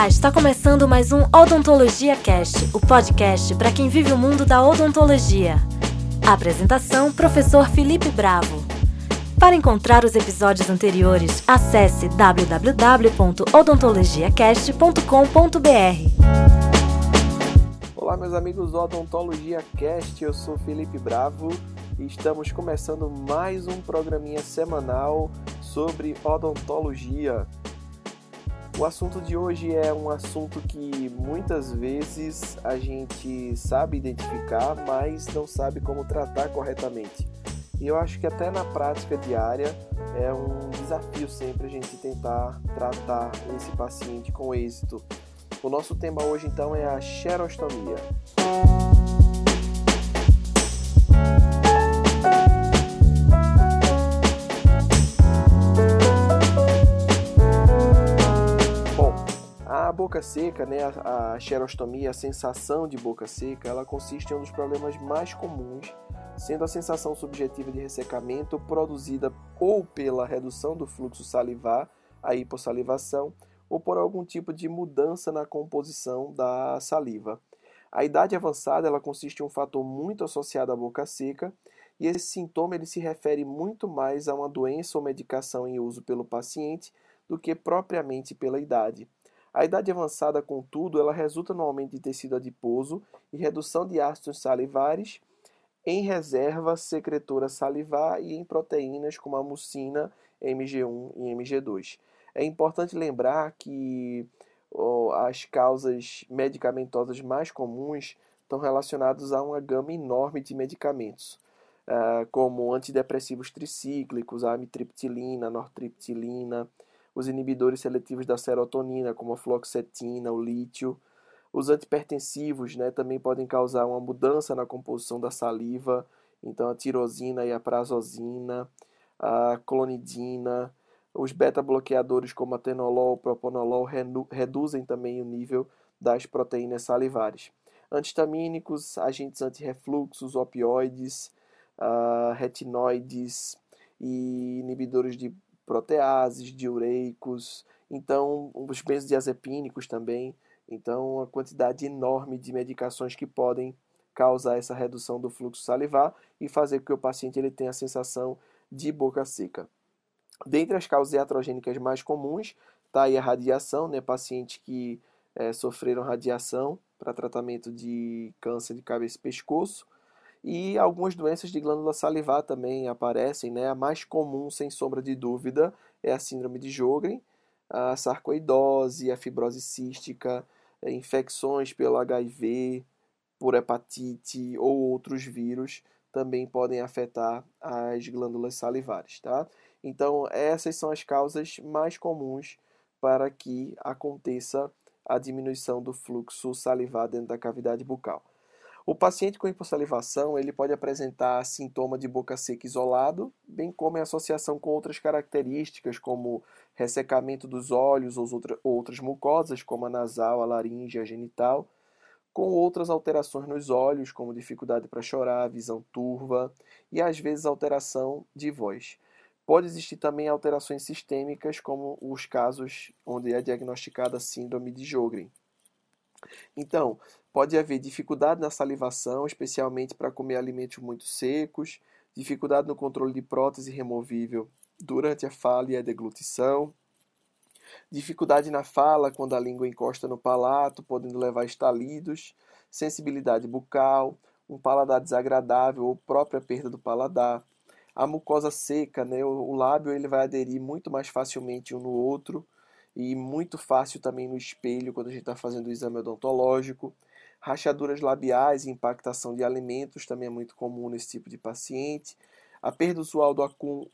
Olá, está começando mais um Odontologia Cast, o podcast para quem vive o mundo da odontologia. A apresentação, professor Felipe Bravo. Para encontrar os episódios anteriores, acesse www.odontologiacast.com.br. Olá, meus amigos do Odontologia Cast, eu sou Felipe Bravo e estamos começando mais um programinha semanal sobre odontologia. O assunto de hoje é um assunto que muitas vezes a gente sabe identificar, mas não sabe como tratar corretamente. E eu acho que até na prática diária é um desafio sempre a gente tentar tratar esse paciente com êxito. O nosso tema hoje então é a xerostomia. A boca seca, a xerostomia, a sensação de boca seca, ela consiste em um dos problemas mais comuns, sendo a sensação subjetiva de ressecamento produzida ou pela redução do fluxo salivar, a hipossalivação, ou por algum tipo de mudança na composição da saliva. A idade avançada, ela consiste em um fator muito associado à boca seca, e esse sintoma ele se refere muito mais a uma doença ou medicação em uso pelo paciente do que propriamente pela idade. A idade avançada, contudo, ela resulta no aumento de tecido adiposo e redução de ácidos salivares, em reserva secretora salivar e em proteínas como a mucina, Mg1 e Mg2. É importante lembrar que as causas medicamentosas mais comuns estão relacionadas a uma gama enorme de medicamentos, como antidepressivos tricíclicos, a amitriptilina, a nortriptilina, os inibidores seletivos da serotonina, como a fluoxetina, o lítio. Os antipertensivos, também podem causar uma mudança na composição da saliva, então a tirosina e a prazosina, a clonidina. Os beta-bloqueadores como a atenolol, o propanolol reduzem também o nível das proteínas salivares. Antihistamínicos, agentes antirrefluxos, opioides, retinoides e inibidores de proteases, diureicos, então os benzodiazepínicos também. Então, uma quantidade enorme de medicações que podem causar essa redução do fluxo salivar e fazer com que o paciente ele tenha a sensação de boca seca. Dentre as causas iatrogênicas mais comuns, está aí a radiação, pacientes que sofreram radiação para tratamento de câncer de cabeça e pescoço, e algumas doenças de glândula salivar também aparecem, A mais comum, sem sombra de dúvida, é a síndrome de Sjögren, a sarcoidose, a fibrose cística, infecções pelo HIV, por hepatite ou outros vírus também podem afetar as glândulas salivares, tá? Então, essas são as causas mais comuns para que aconteça a diminuição do fluxo salivar dentro da cavidade bucal. O paciente com hipossalivação ele pode apresentar sintoma de boca seca isolado, bem como em associação com outras características, como ressecamento dos olhos ou outras mucosas, como a nasal, a laringe, a genital, com outras alterações nos olhos, como dificuldade para chorar, visão turva e às vezes alteração de voz. Pode existir também alterações sistêmicas, como os casos onde é diagnosticada a síndrome de Sjögren. Então, pode haver dificuldade na salivação, especialmente para comer alimentos muito secos, dificuldade no controle de prótese removível durante a fala e a deglutição, dificuldade na fala quando a língua encosta no palato, podendo levar a estalidos, sensibilidade bucal, um paladar desagradável ou própria perda do paladar. A mucosa seca, o lábio ele vai aderir muito mais facilmente um no outro, e muito fácil também no espelho quando a gente está fazendo o exame odontológico. Rachaduras labiais e impactação de alimentos também é muito comum nesse tipo de paciente. A perda usual do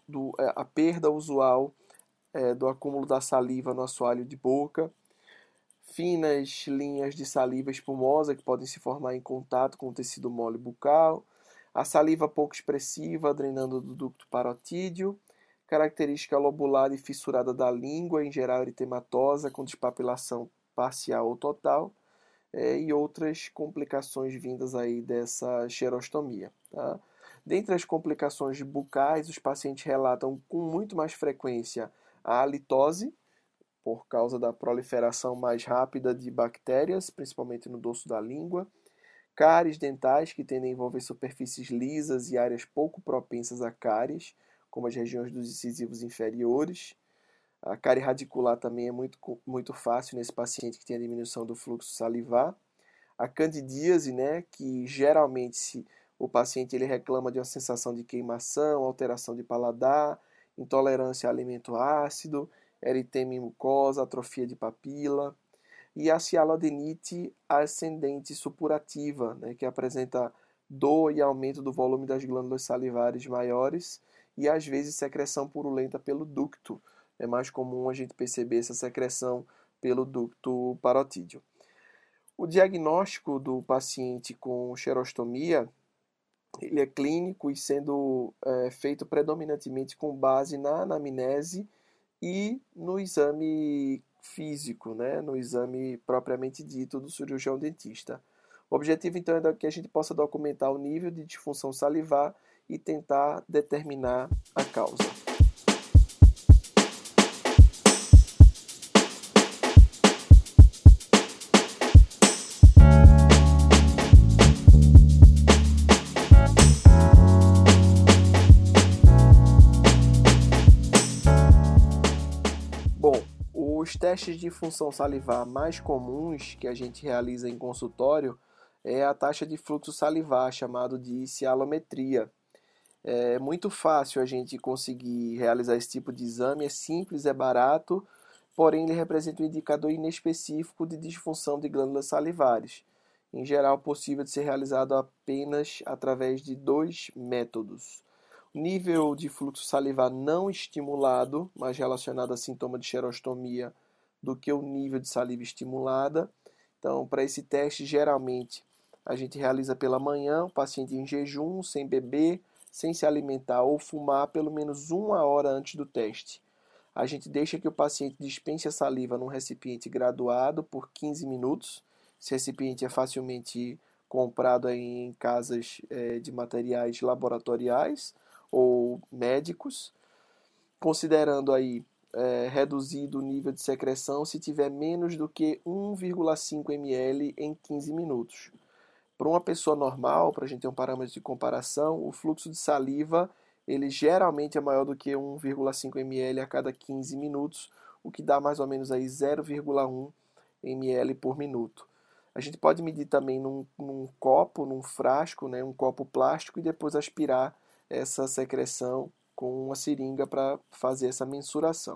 acúmulo da saliva no assoalho de boca. Finas linhas de saliva espumosa que podem se formar em contato com o tecido mole bucal. A saliva pouco expressiva drenando do ducto parotídeo. Característica lobular e fissurada da língua, em geral eritematosa, com despapilação parcial ou total, e outras complicações vindas aí dessa xerostomia. Tá? Dentre as complicações bucais, os pacientes relatam com muito mais frequência a halitose, por causa da proliferação mais rápida de bactérias, principalmente no dorso da língua. Cáries dentais, que tendem a envolver superfícies lisas e áreas pouco propensas a cáries, como as regiões dos incisivos inferiores. A cárie radicular também é muito fácil nesse paciente que tem a diminuição do fluxo salivar. A candidíase, né, que geralmente se o paciente ele reclama de uma sensação de queimação, alteração de paladar, intolerância a alimento ácido, eritema em mucosa, atrofia de papila. E a cialodenite ascendente supurativa, né, que apresenta dor e aumento do volume das glândulas salivares maiores e às vezes secreção purulenta pelo ducto. É mais comum a gente perceber essa secreção pelo ducto parotídeo. O diagnóstico do paciente com xerostomia ele é clínico e sendo feito predominantemente com base na anamnese e no exame físico, né? No exame propriamente dito do cirurgião dentista. O objetivo, então, é que a gente possa documentar o nível de disfunção salivar e tentar determinar a causa. Os testes de função salivar mais comuns que a gente realiza em consultório é a taxa de fluxo salivar, chamado de cialometria. É muito fácil a gente conseguir realizar esse tipo de exame, é simples, é barato, porém ele representa um indicador inespecífico de disfunção de glândulas salivares. Em geral, possível de ser realizado apenas através de 2 métodos. Nível de fluxo salivar não estimulado, mais relacionado a sintoma de xerostomia do que o nível de saliva estimulada. Então, para esse teste, geralmente, a gente realiza pela manhã, o paciente em jejum, sem beber, sem se alimentar ou fumar, pelo menos 1 hora antes do teste. A gente deixa que o paciente dispense a saliva num recipiente graduado por 15 minutos. Esse recipiente é facilmente comprado em casas de materiais laboratoriais ou médicos, considerando aí reduzido o nível de secreção se tiver menos do que 1,5 ml em 15 minutos. Para uma pessoa normal, para a gente ter um parâmetro de comparação, o fluxo de saliva ele geralmente é maior do que 1,5 ml a cada 15 minutos, o que dá mais ou menos aí 0,1 ml por minuto. A gente pode medir também num copo, num frasco, né, um copo plástico, e depois aspirar essa secreção com uma seringa para fazer essa mensuração.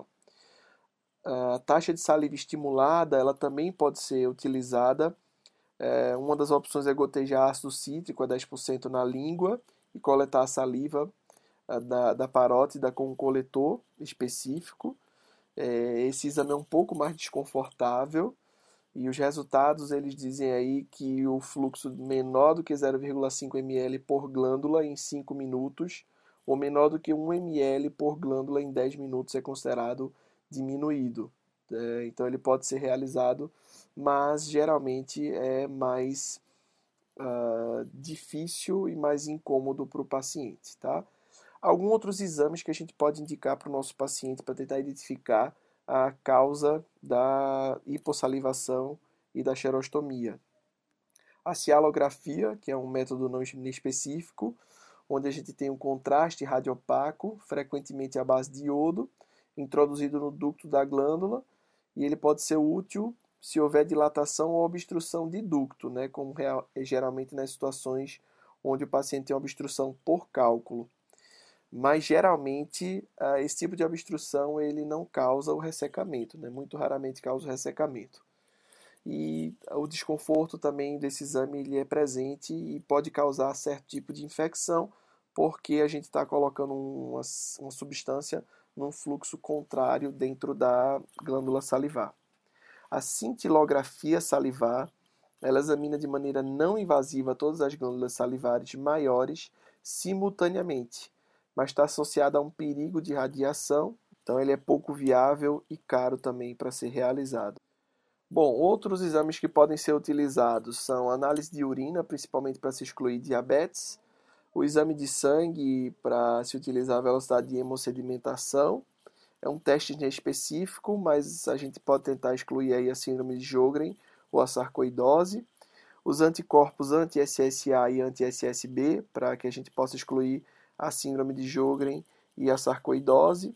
A taxa de saliva estimulada ela também pode ser utilizada. Uma das opções é gotejar ácido cítrico a 10% na língua e coletar a saliva da parótida com um coletor específico. Esse exame é um pouco mais desconfortável e os resultados eles dizem aí que o fluxo menor do que 0,5 ml por glândula em 5 minutos ou menor do que 1 ml por glândula em 10 minutos é considerado diminuído. Então ele pode ser realizado, mas geralmente é mais difícil e mais incômodo para o paciente. Tá? Alguns outros exames que a gente pode indicar para o nosso paciente para tentar identificar a causa da hipossalivação e da xerostomia. A cialografia, que é um método não específico, onde a gente tem um contraste radiopaco, frequentemente à base de iodo, introduzido no ducto da glândula, e ele pode ser útil se houver dilatação ou obstrução de ducto, né, como geralmente nas situações onde o paciente tem obstrução por cálculo. Mas geralmente esse tipo de obstrução ele não causa o ressecamento, né? Muito raramente causa o ressecamento. E o desconforto também desse exame ele é presente e pode causar certo tipo de infecção, porque a gente está colocando uma substância num fluxo contrário dentro da glândula salivar. A cintilografia salivar ela examina de maneira não invasiva todas as glândulas salivares maiores simultaneamente, mas está associada a um perigo de radiação, então ele é pouco viável e caro também para ser realizado. Bom, outros exames que podem ser utilizados são a análise de urina, principalmente para se excluir diabetes, o exame de sangue para se utilizar a velocidade de hemossedimentação, É um teste específico, mas a gente pode tentar excluir aí a síndrome de Sjögren ou a sarcoidose. Os anticorpos anti-SSA e anti-SSB, para que a gente possa excluir a síndrome de Sjögren e a sarcoidose.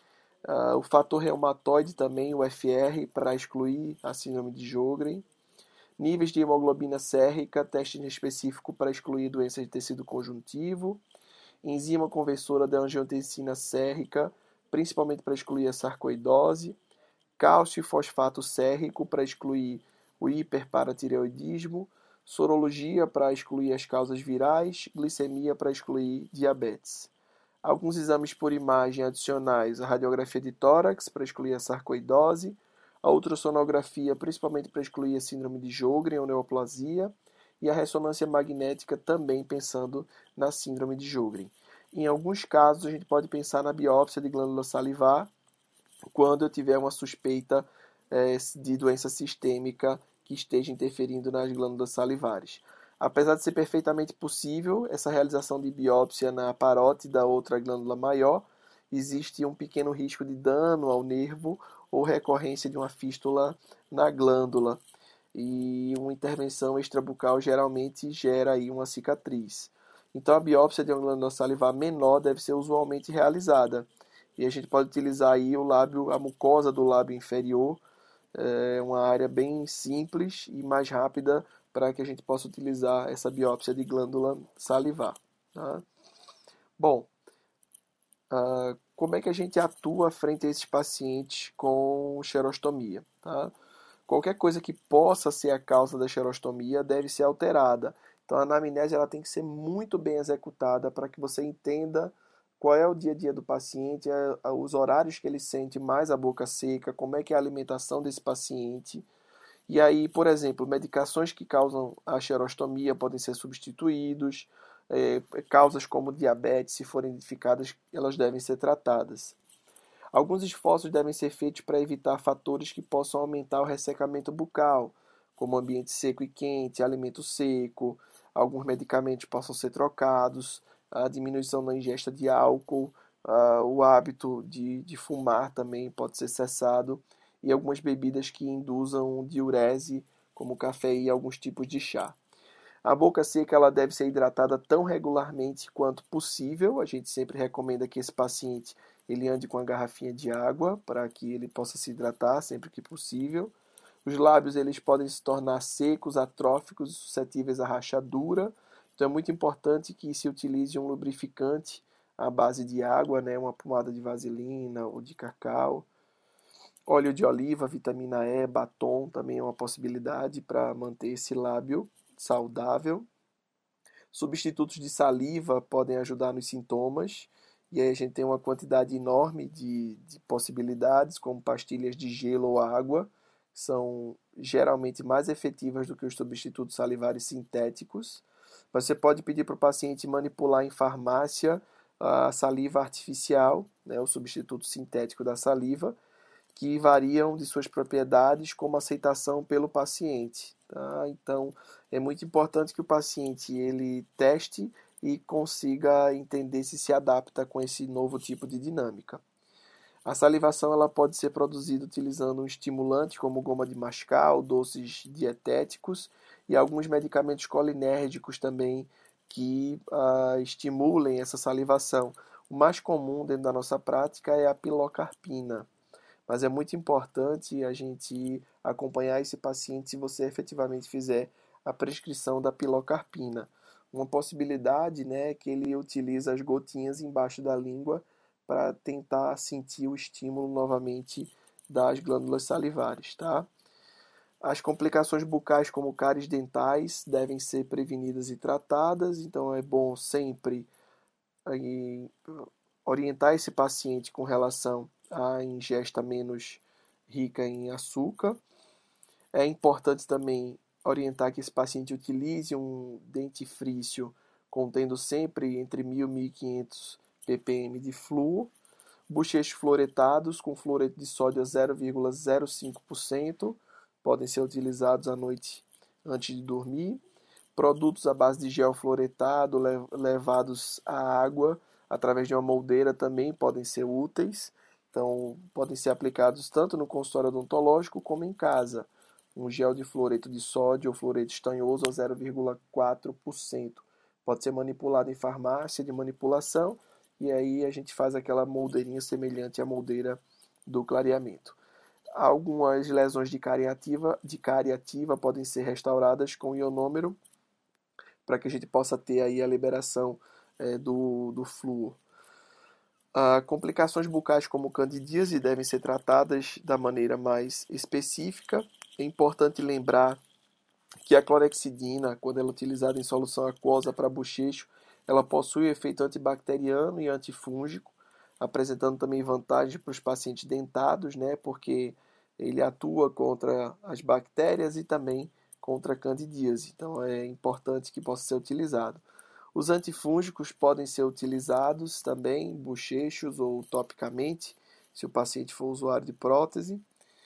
O fator reumatoide também, o FR, para excluir a síndrome de Sjögren. Níveis de hemoglobina sérrica, teste específico para excluir doenças de tecido conjuntivo. Enzima conversora de angiotensina sérrica, principalmente para excluir a sarcoidose. Cálcio e fosfato sérrico para excluir o hiperparatireoidismo. Sorologia para excluir as causas virais. Glicemia para excluir diabetes. Alguns exames por imagem adicionais, a radiografia de tórax para excluir a sarcoidose, a ultrassonografia principalmente para excluir a síndrome de Sjögren ou neoplasia, e a ressonância magnética também pensando na síndrome de Sjögren. Em alguns casos, a gente pode pensar na biópsia de glândula salivar, quando eu tiver uma suspeita de doença sistêmica que esteja interferindo nas glândulas salivares. Apesar de ser perfeitamente possível essa realização de biópsia na parótide da outra glândula maior, existe um pequeno risco de dano ao nervo ou recorrência de uma fístula na glândula. E uma intervenção extrabucal geralmente gera aí uma cicatriz. Então a biópsia de uma glândula salivar menor deve ser usualmente realizada. E a gente pode utilizar aí o lábio, a mucosa do lábio inferior, uma área bem simples e mais rápida para que a gente possa utilizar essa biópsia de glândula salivar. Tá? Bom, como é que a gente atua frente a esses pacientes com xerostomia? Tá? Qualquer coisa que possa ser a causa da xerostomia deve ser alterada. Então a anamnese ela tem que ser muito bem executada para que você entenda qual é o dia a dia do paciente, os horários que ele sente mais a boca seca, como é que é a alimentação desse paciente. E aí, por exemplo, medicações que causam a xerostomia podem ser substituídos, causas como diabetes, se forem identificadas, elas devem ser tratadas. Alguns esforços devem ser feitos para evitar fatores que possam aumentar o ressecamento bucal, como ambiente seco e quente, alimento seco, alguns medicamentos possam ser trocados, a diminuição da ingesta de álcool, o hábito de fumar também pode ser cessado, e algumas bebidas que induzam diurese, como café e alguns tipos de chá. A boca seca ela deve ser hidratada tão regularmente quanto possível. A gente sempre recomenda que esse paciente ele ande com uma garrafinha de água para que ele possa se hidratar sempre que possível. Os lábios eles podem se tornar secos, atróficos e suscetíveis à rachadura. Então é muito importante que se utilize um lubrificante à base de água, né, uma pomada de vaselina ou de cacau. Óleo de oliva, vitamina E, batom também é uma possibilidade para manter esse lábio saudável. Substitutos de saliva podem ajudar nos sintomas. E aí a gente tem uma quantidade enorme de possibilidades, como pastilhas de gelo ou água, que são geralmente mais efetivas do que os substitutos salivares sintéticos. Você pode pedir para o paciente manipular em farmácia a saliva artificial, né, o substituto sintético da saliva, que variam de suas propriedades como aceitação pelo paciente. Tá? Então, é muito importante que o paciente ele teste e consiga entender se adapta com esse novo tipo de dinâmica. A salivação ela pode ser produzida utilizando um estimulante como goma de mascar, doces dietéticos e alguns medicamentos colinérgicos também que estimulem essa salivação. O mais comum dentro da nossa prática é a pilocarpina. Mas é muito importante a gente acompanhar esse paciente se você efetivamente fizer a prescrição da pilocarpina. Uma possibilidade, né, é que ele utiliza as gotinhas embaixo da língua para tentar sentir o estímulo novamente das glândulas salivares, tá? As complicações bucais como cáries dentais devem ser prevenidas e tratadas, então é bom sempre orientar esse paciente com relação à ingesta menos rica em açúcar. É importante também orientar que esse paciente utilize um dentifrício contendo sempre entre 1.000 e 1.500 ppm de flúor, bochechos fluoretados com fluoreto de sódio a 0,05%, podem ser utilizados à noite antes de dormir. Produtos à base de gel fluoretado levados à água através de uma moldeira também podem ser úteis. Então, podem ser aplicados tanto no consultório odontológico como em casa. Um gel de fluoreto de sódio ou fluoreto estanhoso a 0,4%. Pode ser manipulado em farmácia de manipulação e aí a gente faz aquela moldeirinha semelhante à moldeira do clareamento. Algumas lesões de cárie ativa podem ser restauradas com ionômero para que a gente possa ter aí a liberação do flúor. Complicações bucais como candidíase devem ser tratadas da maneira mais específica. É importante lembrar que a clorexidina, quando ela é utilizada em solução aquosa para bochecho, ela possui efeito antibacteriano e antifúngico, apresentando também vantagem para os pacientes dentados, né, porque ele atua contra as bactérias e também contra a candidíase. Então é importante que possa ser utilizado. Os antifúngicos podem ser utilizados também em bochechos ou topicamente, se o paciente for usuário de prótese.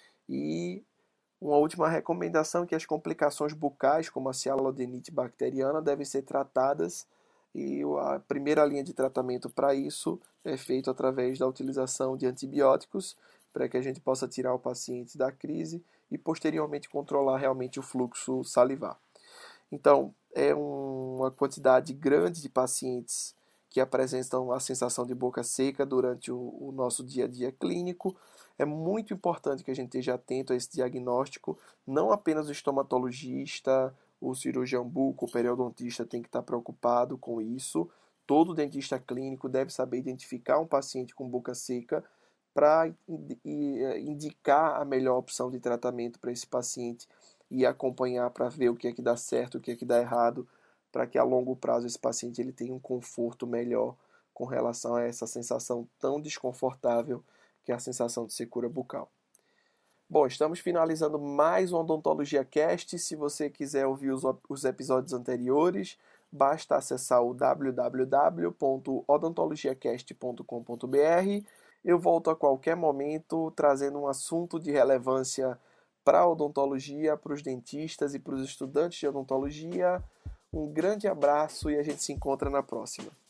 E uma última recomendação é que as complicações bucais, como a cialodenite bacteriana, devem ser tratadas e a primeira linha de tratamento para isso é feito através da utilização de antibióticos para que a gente possa tirar o paciente da crise e posteriormente controlar realmente o fluxo salivar. Então, é uma quantidade grande de pacientes que apresentam a sensação de boca seca durante o nosso dia a dia clínico. É muito importante que a gente esteja atento a esse diagnóstico, não apenas o estomatologista, o cirurgião buco, o periodontista tem que estar preocupado com isso. Todo dentista clínico deve saber identificar um paciente com boca seca para indicar a melhor opção de tratamento para esse paciente e acompanhar para ver o que é que dá certo, o que é que dá errado, para que a longo prazo esse paciente ele tenha um conforto melhor com relação a essa sensação tão desconfortável que é a sensação de secura bucal. Bom, estamos finalizando mais um Odontologia Cast. Se você quiser ouvir os episódios anteriores, basta acessar o www.odontologiacast.com.br. Eu volto a qualquer momento trazendo um assunto de relevância para a odontologia, para os dentistas e para os estudantes de odontologia. Um grande abraço e a gente se encontra na próxima.